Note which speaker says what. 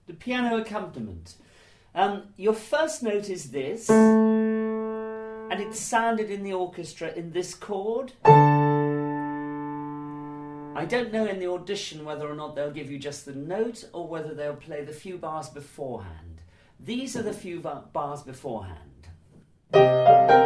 Speaker 1: the piano accompaniment. Your first note is this, and it's sounded in the orchestra in this chord. I don't know in the audition whether or not they'll give you just the note or whether they'll play the few bars beforehand. These are the few bars beforehand.